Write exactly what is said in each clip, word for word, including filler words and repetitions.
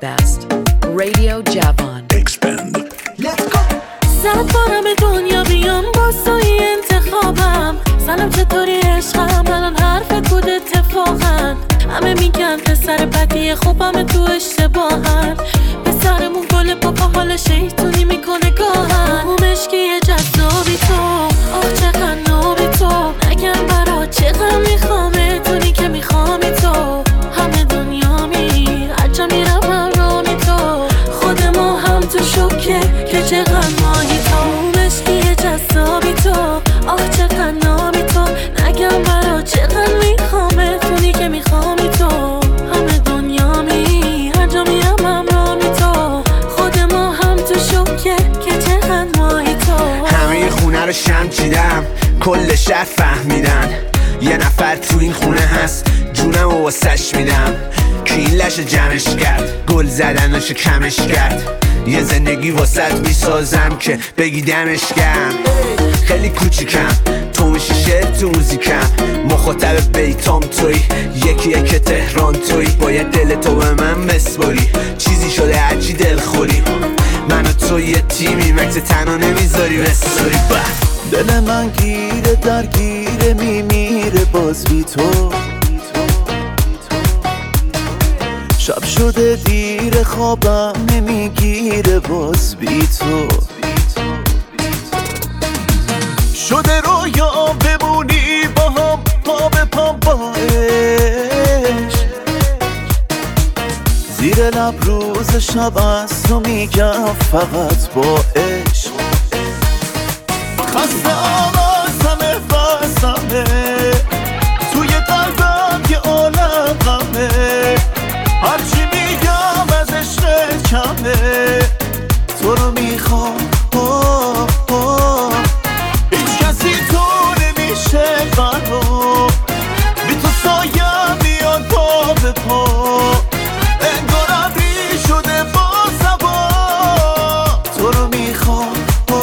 best. Radio Javan. Expand. Let's go. صد بارم دنیا بیام با سایی انتخابم. سلام چطوری عشقم؟ الان حرفت بود اتفاقا. همه میگن پسر بدی خوبم تو اشتباهن. پسرمون گل پاپا حال شیطونی میکنه گاهن. اون مشکی جذابی تو، آه چقدر نابی تو. نگم برا چقدر میخوامه دونی که میخوامی تو. همه دنیا می هرجا میرم همرامی تو. خود ما هم تو شوکه که چقدر ماهی تو. اون مشکی جذابی تو، آه چقدر نابی تو. نگم برا چقدر میخوامه دونی که میخوامی تو. همه دنیا می هرجا میرم همرامی تو. خود ما هم تو شوکه که چقدر ماهی تو. همه خونه رو شم چیدم، کل شهر فهمیدن یه نفر تو این خونه هست، جونم و واسش میدم. که این لش جمعش کرد، گل زدنشو کمش کرد. یه زندگی واسط میسازم که بگی دمش گرم. خیلی کوچیکم، تو میشی شعر تو موزیکم. مخاطب بیتام توی، یکی یک تهران توی. باید دل تو به من بسپاری، چیزی شده هرچی دل خوری. من و تو یه تیمی، مکس تنها نمیذاری بساری. دل من گیره درگیره میمیره باز بی تو. شب شده دیر خوابم نمیگیره باز بی تو. شده رویا بمونی با هم پا به پا با عشق. زیر لب روز شب از تو میگم فقط با عشق. خسته آوازمه بسمه توی قلبم یه عالم غمه. هرچی میگم از عشق کمه، تو رو میخوام. هیچ کسی تو نمیشه برام، بی تو سایم میاد پا به پا. انگار ابری شده با سبا، تو رو میخوام.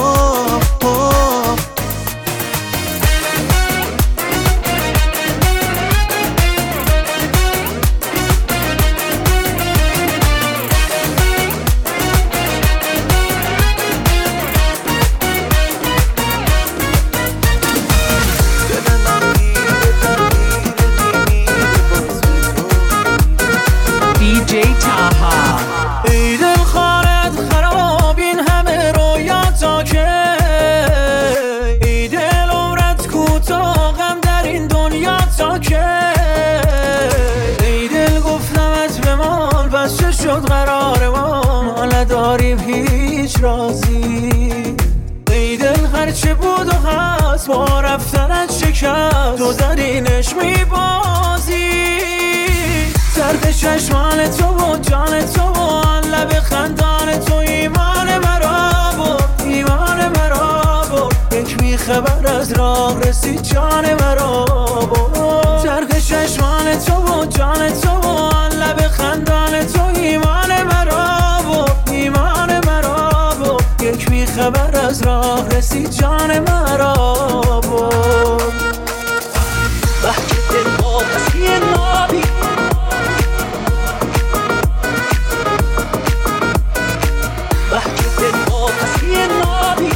قرار ما ما نداریم هیچ رازی. ای دل هرچه بود و هست با رفتنت شکست، تو درینش میبازی. درد چشمان تو و جان تو و آن لب خندان تو ایمان مرا بود، ایمان مرا بود. یک میخبر از راه رسید جان مرا بود. درد چشمان تو و جان تو و آن لب خندان تو ایمان مرا بود، ایمان مرا بود. یک میخبر از راه رسید جان مرا بود. وقتی دل با پسی نابی، وقتی دل با پسی نابی.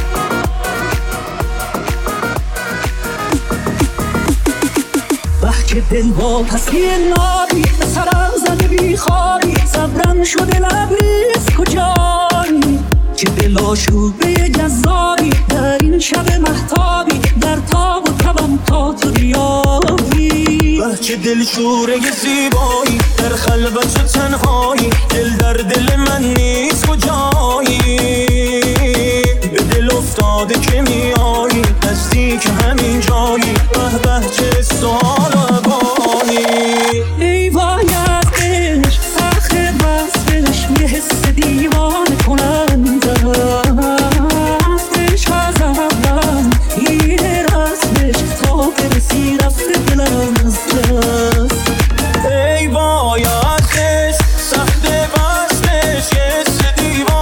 وقتی دل با پسی نابی، سرم زده بیخوابی. صبرم شده لبریز کجایی، که دل آشوبه جذابی. در این شب مهتابی، در تاب و تبم تا تو بیابی. بچه دل شوره زیبایی، در خلوت و تنهایی. دل در دل من نیست کجایی، به دل افتاده که میایی. نزدیک همین جایی، به به چه سوال و ابانی. ای وای از عشق، آخه وصفش یه حس دیوانه کننده است. عشق از اول این رسمش تا برسی رفته دلم از دست. ای وای از عشق، سخت وصلش یه حس دیوانه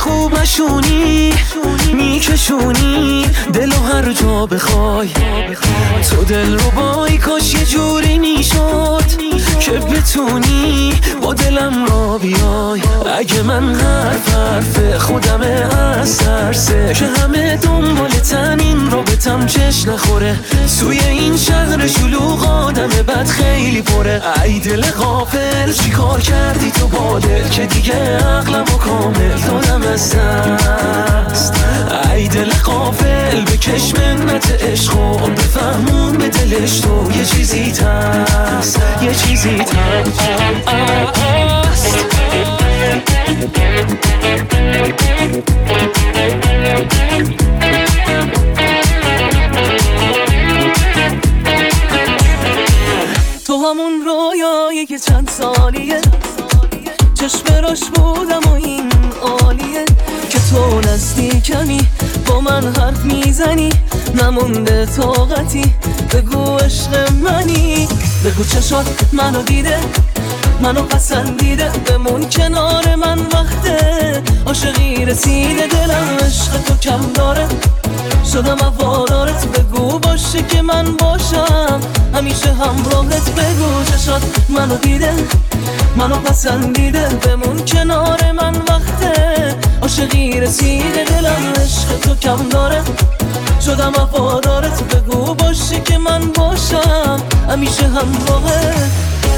خوب نشونی میکشونی دلو هر جا بخوای تو دل رو بای کاش یه جوری میشد که بتونی با دلم را بیای اگه من حرف حرف خودمه از ترسه که همه دنبالتن این رابطم چش نخوره توی این شهر شلوغ آدم بد خیلی پره ای دل غافل چی کار کردی تو با دل که دیگه عقلم و کامل دادم از دست ای دل غافل بکش منت عشق و بفهمون به دلش تو یه چیزی هست یه چیزی هست تو همون رویایی که چند سالیه چشم روش بودم و این عالیه که تو نزدیکمی با من حرف میزنی نمونده طاقتی بگو عشق منی بگو چشات منو دیده منو پسندیده بمون کنار من وقته عاشقی رسیده دلم عشق تو کم داره شدم هوادارت بگو باشه که من باشم همیشه همراهت بگو چشات منو دیده منو پسندیده بمون کنار من وقته عاشقی رسیده دلم عشق تو کم داره شدم هوادارت بگو باشه که من باشم همیشه همراهت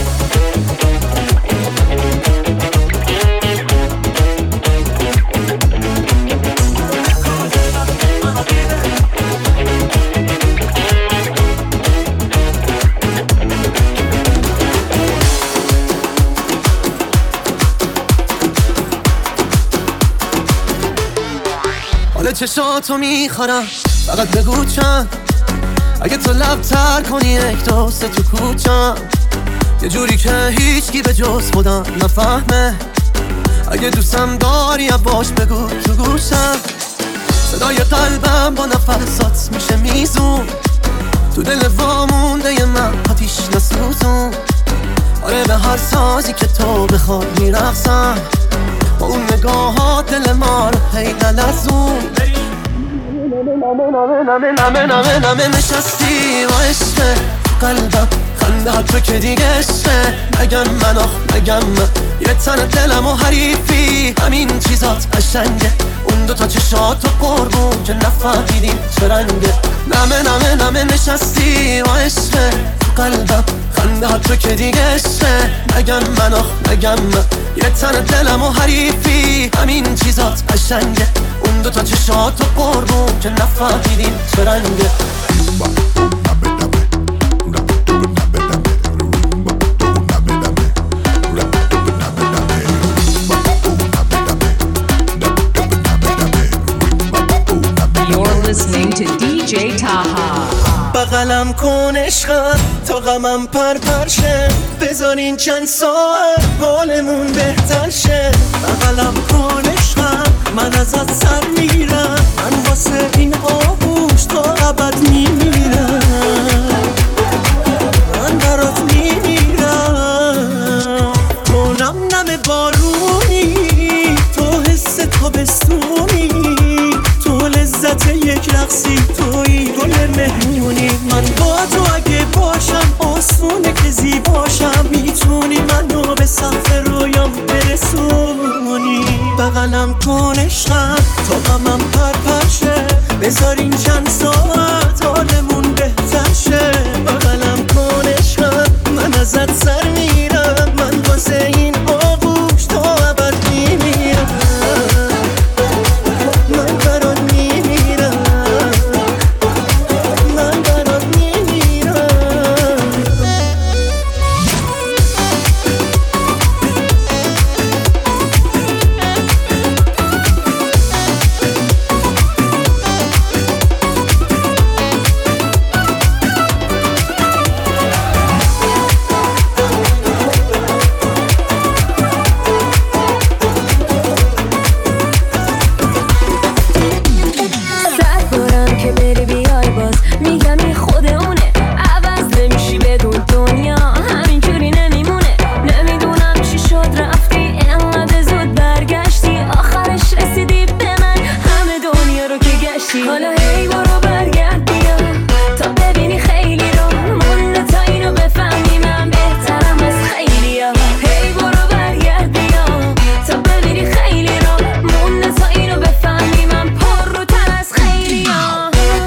حالا چشاتو میخورم فقط بگو چند اگه تو لب تر کنی یک دوست تو کوچم یه جوری که هیچکی به جز خودم نفهمه اگه دوستم داری باش بگو تو گوشم صدای قلبم با نفسات میشه میزون تو دل وامونده ی من آتیش نسوزون آره به هر سازی که تو بخوای میرقصم با اون نگاهات دل ما رو هی نلزون نمه نمه نمه نمه نمه نمه نشستی و عشقه قلبم خنده تو که دیگه عشقه نگم من آخ نگم من یه تن دلم و حریفی همین چیزات قشنگه اون دوتا چشات و قربون که نفهمیدیم چه رنگه نمه نمه نمه نشستی و عشقه قلبم خنده تو که دیگه عشقه نگم من آخ نگم من یه تن دلم و حریفی همین چیزات قشنگه اون دوتا چشات و قربون که نفهمیدیم چه رنگه You're listening to دی جی Taha. بغلم کن عشقم تا غمم پر پر شه بذارین چند ساعت حالمون بهتر شه بغلم کن عشقم من ازت سر میرم من واسه این آغوش تا ابد میمیرم من برات میمیرم تو نم نم بارونی تو حس تابستونی تو لذت یک رقصی توی گل مهمونی من با تو اگه باشم آسونه که زیباشم میتونی منو به سقف رویام برسونی بغلم کن عشقم تا غمم پر پر شه بذارین چند ساعت حالمون بهتر شه بغلم کن عشقم من ازت سر میرم من واسه این آغوش تا ابد میمیرم من برات میمیرم من برات میمیرم حالا هی برو برگرد بیا تا ببینی خیلی رو مونده تا اینو بفهمی من بهترم از خیلی ها. هی برو برگرد بیا تا ببینی خیلی رو مونده تا اینو بفهمی من پر رو تر از خیلی ها.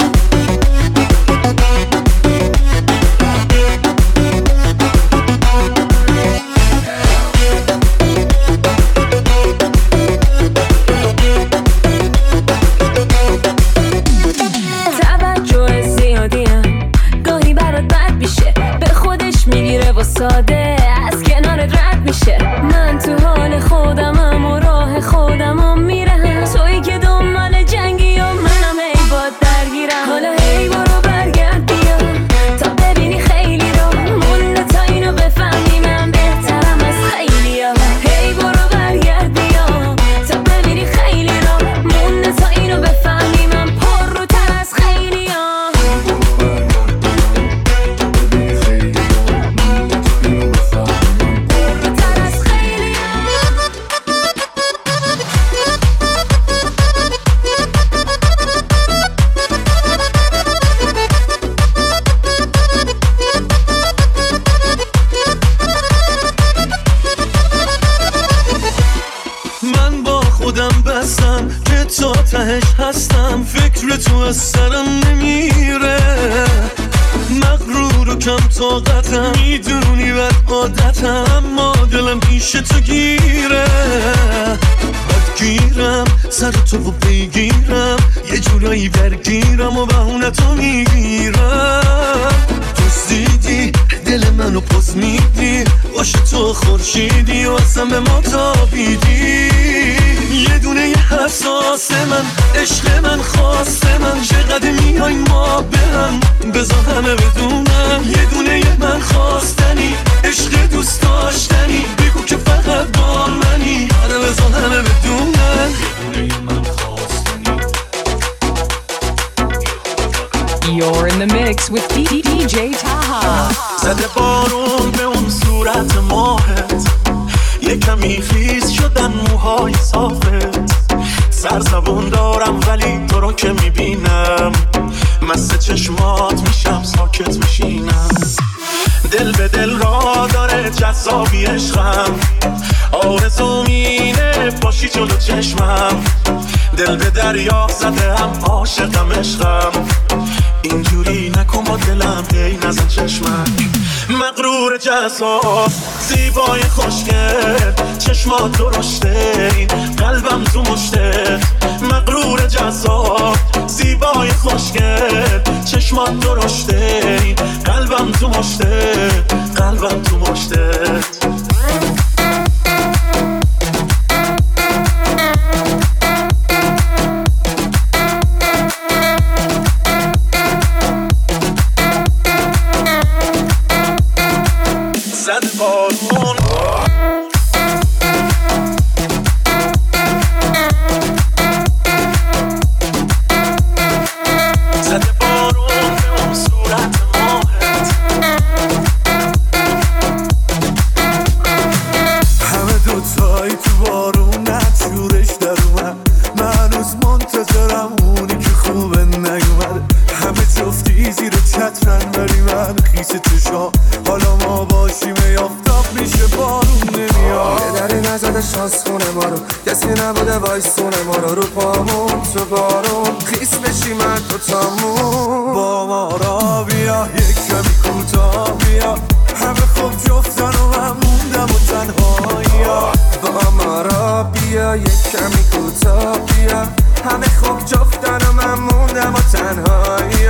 ساده از کنارت رد میشه. من تو حال خودمم و راه خودمم میرم، تویی که دنبال جنگی و منم هی باد درگیرم. حالا هی برو برگرد بیا تا ببینی خیلی رو مونده تا اینو بفهمی من بهترم از خیلی ها. هی برو برگرد بیا تا ببینی خیلی رو مونده تا اینو بفهمی من پر رو تر از خیلی ها. تا تهش هستم فکر تو از سرم نمیره، مغرور و کم طاقتم میدونی بد عادتم، اما دلم پیش تو گیره. بدگیرم سر تو و بگیرم یه جورایی درگیرم و بهونه تو میگیرم. دیدی دل منو پس میدی باشه تو خورشیدی و اصلا به ما تابیدی. یه دونه یه حساس من عشق من خواسته من چقدر میای ما به هم بذار همه بدونم. یه دونه یه من خواستنی عشق دوست داشتنی بگو که فقط با منی آره بذار همه بدونم. یه دونه یه من خواستنی. You're in the mix with D J Taha. زده بارون به اون صورت ماهت، یه کمی خیس شدن موهای صافت. سرزبون دارم ولی تو رو که میبینم مست چشمات میشم ساکت میشینم. دل به دل را داره جذابی عشقم، آرزو مینه باشی جلو چشمم. دل به دریا زده هم عاشقم عشقم، اینجوری نکن با دلم هی نزن چشمک. مغرور جذاب زیبای خوشگل چشمات درشته این قلبم تو مشته. مغرور جذاب زیبای خوشگل چشمات درشته این قلبم تو مشته، قلبم تو مشته. کسی نبوده وایسونه ما رو رو پامون تو بارون خیس بشی من تو تامون. با ما را بیا یک کمی کوتاه بیا همه خوب جفتن و من موندم و تنهایی. با ما را بیا یک کمی کوتاه بیا همه خوب جفتن و من موندم و تنهایی.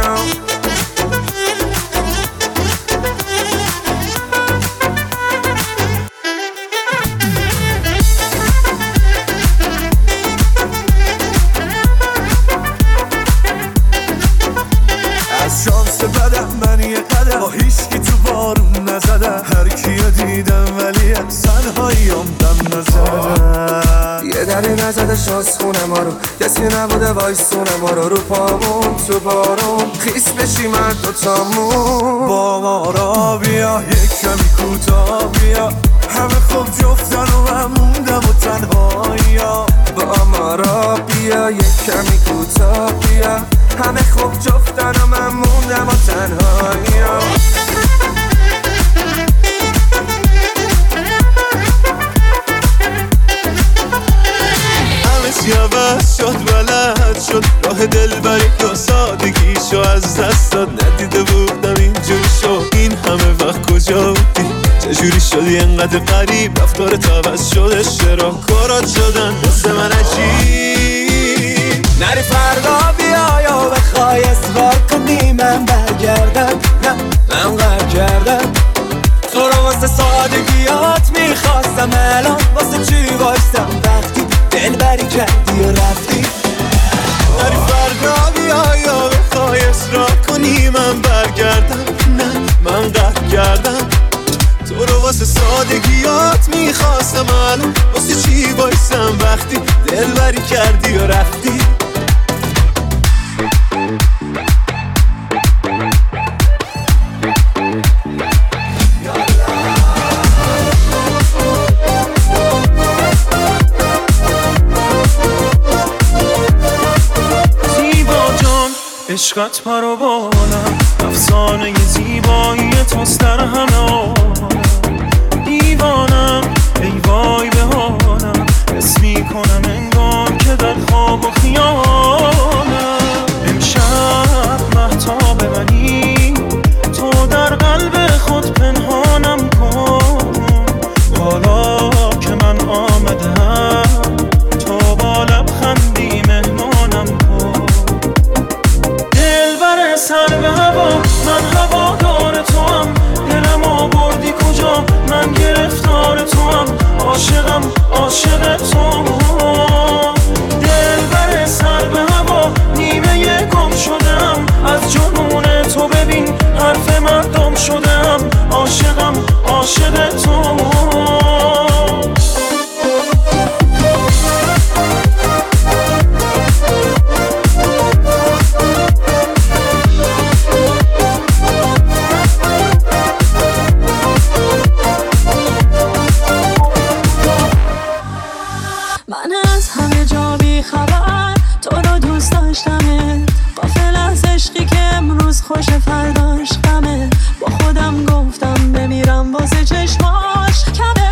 با هیچکی تو بارون نزدم، هر کیو دیدم ولی تنهاییام دم نزدم. یه دری نزده شاز خونه ما رو کسی نبوده وایسونه ما رو رو پامون تو بارون خیس بشی من تو تامون. با ما را بیا یک کمی کوتاه بیا همه خوب جفتن و من موندم و تنهایی. با ما را بیا یک کمی کوتاه بیا جفت جفتن و من موندم و تنهایی عوض شد بلد شد راه دل بری که سادگیشو از دست داد ندیده بودم اینجوری شد این همه وقت کجا بودی چجوری شدی انقدر قریب رفتارت عوض شده چرا کارات شدن مثل من عجیب نری فردا بیا یا بخوای اصرار کنی من برگردم نه من غر کردم تو رو واسه سادگیات میخواستم الان واسه چی باشتم وقتی دل بری کردی و رفتی نری فردا بیا یا بخوای اصرار کنی من برگردم نه من غر کردم تو رو واسه سادگیات میخواستم الان واسه چی بایستم وقتی دل بری کردی و رفتی عشقت پرو بالم افسانه زیبایی توست در همه عالم دیوانم ای وای به حالم حس میکنم انگار که در خواب و خیالم امشب مهتاب منی تو در قلب خود پنهانم کن حالا که من آمدم تو با لبخندی مهمانم کن سر به هوا من هوادار تو هم دلم آوردی کجا من گرفتار تو هم عاشقم عاشق تو دل بر سر به هوا نیمه گم شدم از جنون تو ببین حرف مردم شدم عاشقم عاشق تو خوش فرداش غمه با خودم گفتم بمیرم واسه چشماش کمه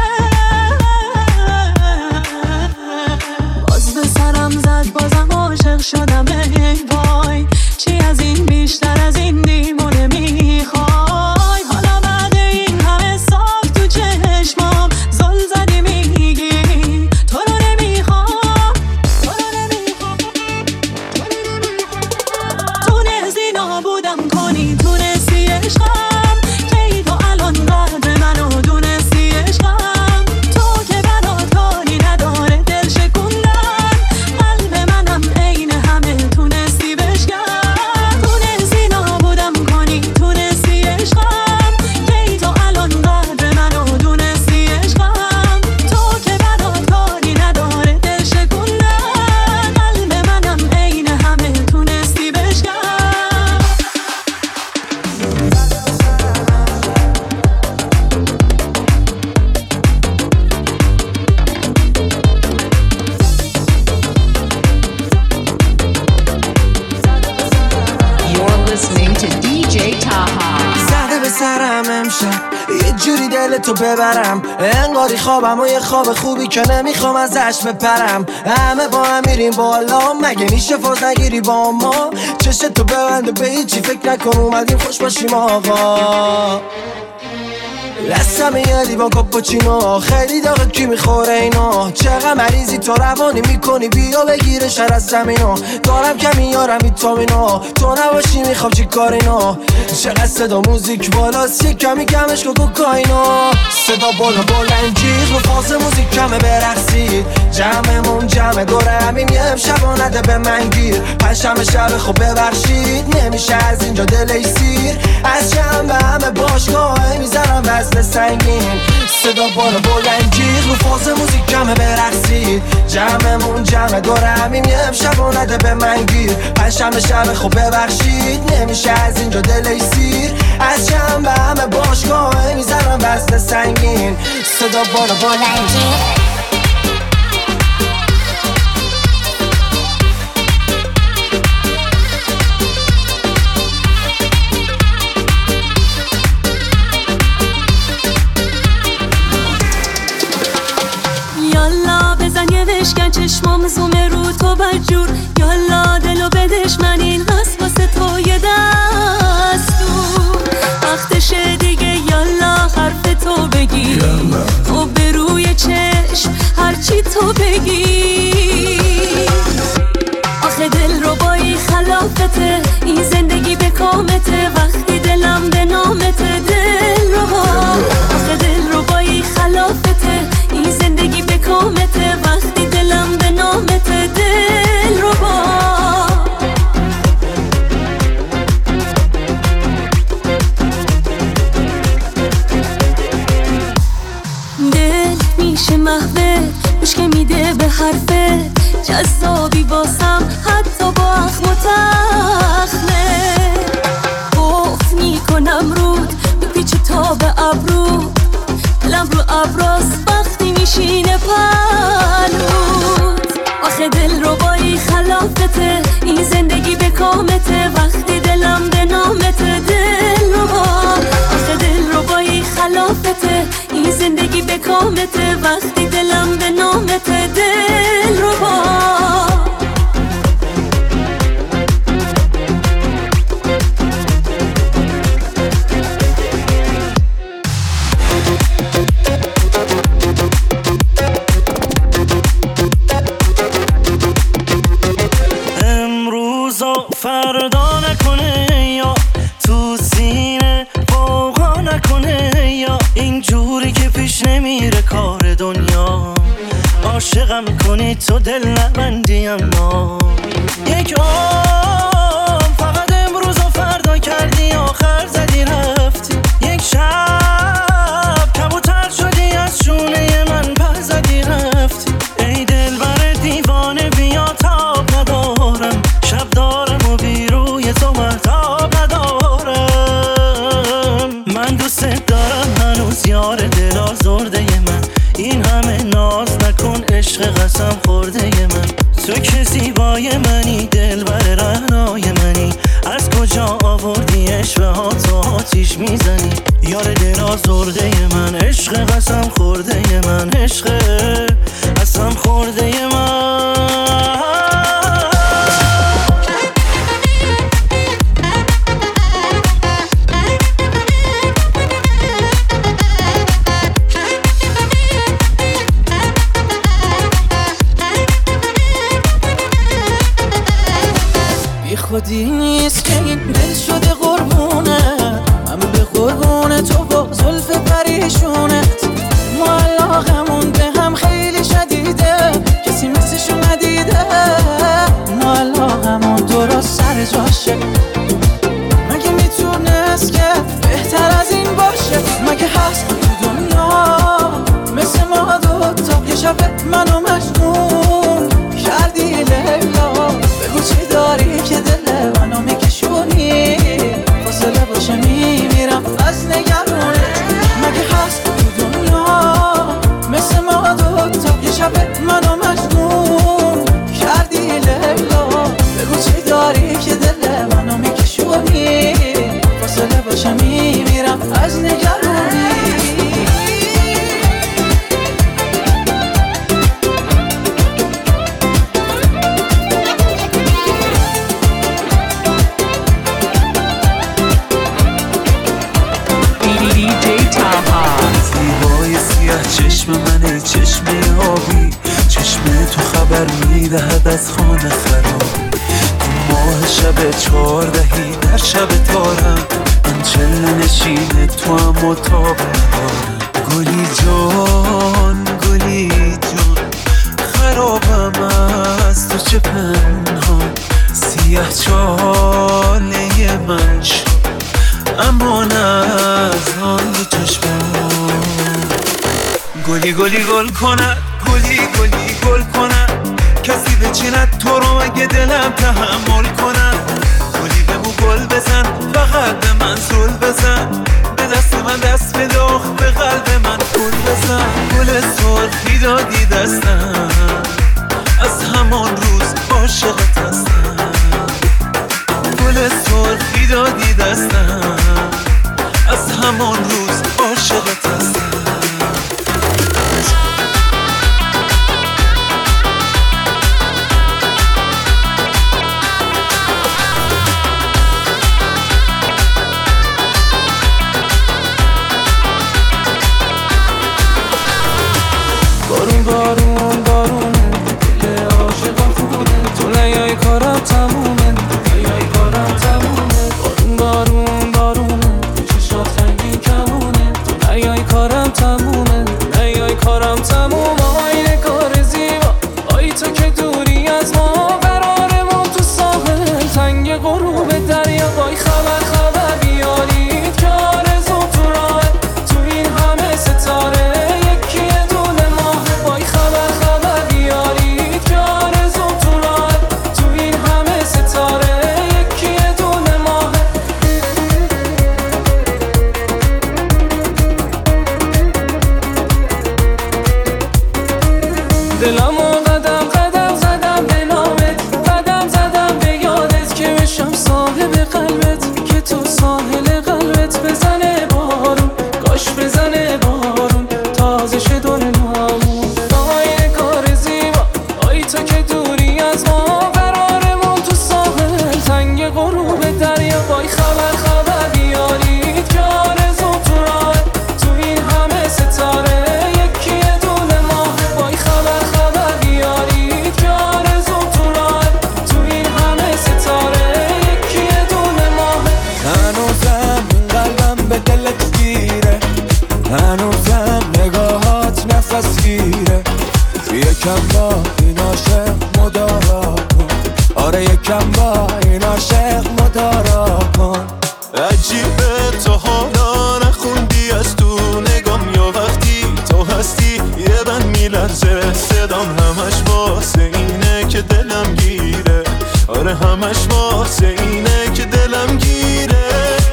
باز به سرم زد بازم عاشق شدم ای وای چی از این بیشتر از این دیمونه میخوای حالا بعد این همه صاف تو چشمام زل زدی میگی تو رو نمیخوام تو رو نمیخوام تونستی نابودم کنی تونستی عشقم کی تو الان قدر منو دونستی عشقم تو که برات کاری نداره دل شکوندن قلب منم عین همه تونستی بشکن تونستی نابودم کنی تونستی عشقم کی تو الان قدر منو دونستی عشقم تو که برات کاری نداره دل شکوندن قلب منم عین همه تونستی بشکن You're listening to دی جی Taha. زده به سرم امشب یه جوری دل تو ببرم انگاری خوابم و یه خواب خوبی که نمیخوام ازش بپرم همه با هم میریم بالا مگه میشه فاز نگیری با ما چشت تو ببنده به هیچی فکر نکن اومدیم خوش باشیم آقا دستم یه لیوان کاپوچینو خیلی داغه کی میخوره اینا چقدر مریضی تو روانی میکنی بیا بگیره شر از زمینو دارم کمی یارم ویتامینو تو نباشی میخوام چی کار اینا چقدر صدا موزیک بالاست یه کمی کمش که کوکائینو صدا بالا بلند جیغ رو فاز موزیک کمه برقصید جمعمون جمع دوره همیم یه امشب نده به من گیر پنجشنبه شب خب ببخشید نمیشه از اینجا دل سیر از جمع به همه باشگاه میذارم وزن سنگین صدا بالا بلند جیغ رو فاز موزیک کمه برقصید جمعمون جمع دوره همیم یه امشب نده به من گیر پنجشنبه شب خب ببخشید نمیشه از اینجا دل سیر از جمع به همه باشگاه میذارم وزن سنگین صدا بالا بلند جیغ چشمام زومه رو تو بدجور، یالا دلو بدش من این قصد واسه تو یه دستور. وقتشه دیگه یالا حرف تو بگی، خب به روی چشم هرچی تو بگی. آخه دل رو بایی خلافته، این زندگی به کامته، وقتی دلم به نامته. دل رو با آخه دل رو بایی خلافته، این زندگی به کامته، وقتی دلم به نامته. دل رو با دل میشه محوه، گوش که میده به حرفه، جذابی واسم حتی با اخم و تخمه. گفت میکنم رود بپیچ تا به ابرو، دلم رو ابراز وقتی میشینه پلود. آخه دل رو بایی خلافته، این زندگی به کامته، وقتی دلم به نامته. دل رو با آخه دل رو بایی خلافته، این زندگی به کامته، وقتی دلم به نامته. دل رو با فردا نکنه یا تو سینه فوقا نکنه، یا اینجوری که پیش نمیره کار دنیا. عاشقم کنی تو دل نبندی، اما یک عام فقط امروز و فردا کردی، آخر زدی رفتی. یک شب کبوتر شدی از شونه من، پر زدی رفتی. ای دل بر دیوانه بیا تاب ندارم، شب دارم و بی روی تو محتاب ندارم. من دوست دارم هنوز یار دل آزرده من، این همه ناز نکن عشق قسم خورده من. تو که زیبای منی، دل بر رهنای منی، از کجا آوردی عشق ها تو آتیش میزنی. یار دل آزرده من، عشق قسم خورده من، عشق قسم خورده من. خودی نیست که این دل شده قربونه، من به قربونه تو با زلف پریشونت. ما علاقمون به هم خیلی شدیده، کسی مثلشو ندیده. ما علاقمون درست سر جاشه، مگه میتونست که بهتر از این باشه؟ مگه هست تو دنیا مثل ما دوتا؟ یه شب منو مجنون کردی لیلا، بگو چی داری که دل منو میکشونی؟ فاصله باشه میمیرم از نگرونه. مگه هست تو دنیا مثل ما دوتا؟ یه شب منو مجنون کردی لیلا، بگو چی داری که دل منو میکشونی؟ فاصله باشه میمیرم از نگرونی. چشم منه، چشم آبی، چشم تو خبر میدهد از خانه خراب. تو ماه شب چهاردهی در شب تارم، من چله نشین تو هم و تاب ندارم. گلی جان گلی جان خرابم از تو، چه پنهان سیاه چاله من شد، اما نه از آن دو چشمان. گلی گلی گل کند، گلی گلی گل کند، کسی بچیند تو رو مگه دلم تحمل کند. گلی بگو گل بزن، فقط به من زل بزن، به دست من دست بده، آخ به قلب من گل بزن. گل سرخی دادی دستم، از همان روز عاشقت هستم. گل سرخی دادی دستم، از همان روز عاشقت هستم. دارا کن. عجیبه تو حالا نخوندی از تو نگام، یا وقتی تو هستی یه بند میلرزه صدام، همش واسه اینه که دلم گیره. آره همش واسه اینه که دلم گیره.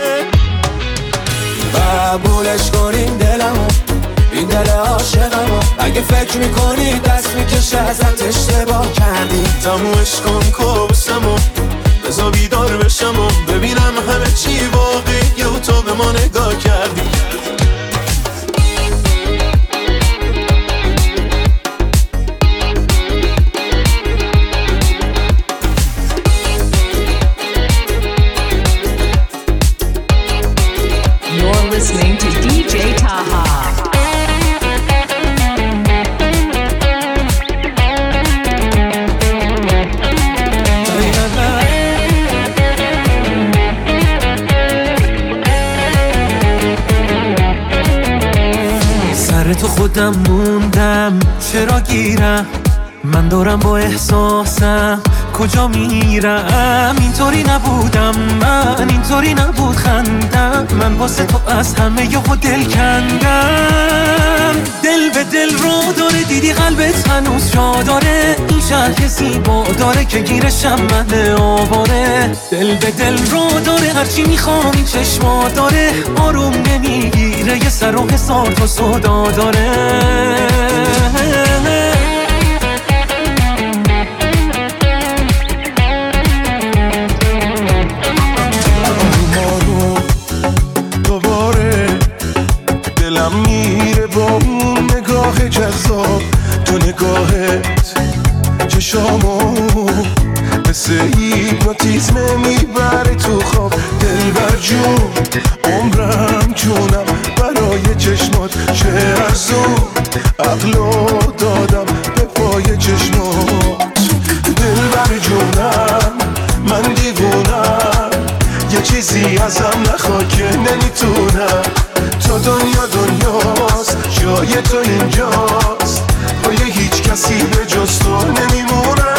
قبولش کنین دلمو، این دل عاشقمو. اگه فکر میکنی دست میکشه ازت اشتباه کردی. تمومش کن کابوسمو، بذار بیدار بشم و ببینم همه چی واقعیه و تو به ما نگاه کردی. You're listening to دی جی Taha. سر تو خودم موندم، چرا گیرم من دارم با احساسم کجا میرم. اینطوری نبودم من، اینطوری نبود خندم من، واسه تو از همه یهو دل کندم. دل به دل رو داره، دیدی قلبت هنوز جا داره. این شهر که زیبا داره که گیرشم من آواره. دل به دل رو داره، هرچی میخوام این چشما داره. آروم نمیگیره، یه سر و حسار تو صدا داره. دلم میره با اون نگاه جذاب، تو نگاهت چشامو مثل هیپنوتیزم میبره تو خواب. دلبر جون عمرم جونم برای چشمات، چه ارزون عقلو دادم به پای چشمات. دلبر جونم من دیوونم، یه چیزی ازم نخواه که نمیتونم. تو دنیا دنیاست، جای تو اینجاست، با یه هیچ کسی به جز تو نمیمونم.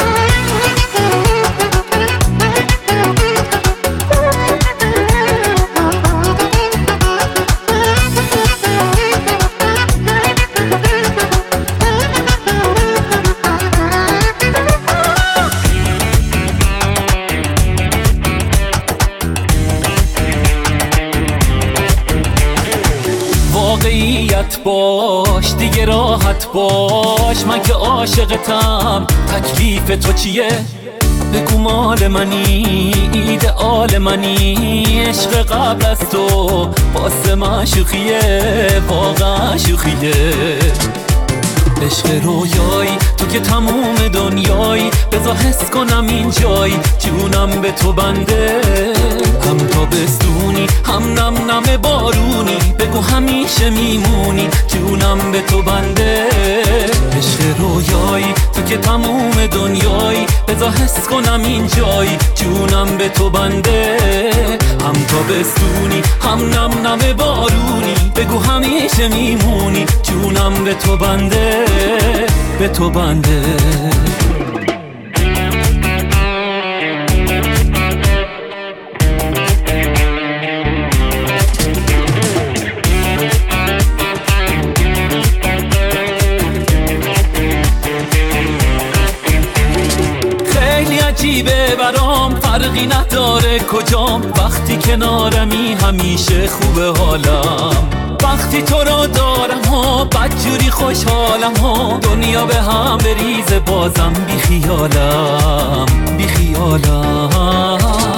واقعیت باش دیگه، راحت باش، من که عاشقتم. تکلیف تو چیه؟ بگو مال منی، ایدئال منی. عشق قبل از تو واسه من شوخیه، واقعا شوخیه. عشق رویایی تو که تموم دنیایی، بذار حس کنم این جای جونم به تو بنده. هم تابستونی هم نم نم بارونی، بگو همیشه میمونی جونم به تو بنده. عشق رویایی تو که تموم دنیایی، بذار حس کنم این جای جونم به تو بنده. هم تابستونی هم نم نم بارونی، بگو همیشه میمونی جونم به تو بنده، به تو بنده. خیلی عجیبه برام، فرقی نداره کجام. وقتی کنارمی همیشه خوبه حالم. وقتی تو رو دارم ها بدجوری خوشحالم ها. دنیا به هم بریزه بازم بی خیالم، بی خیالم.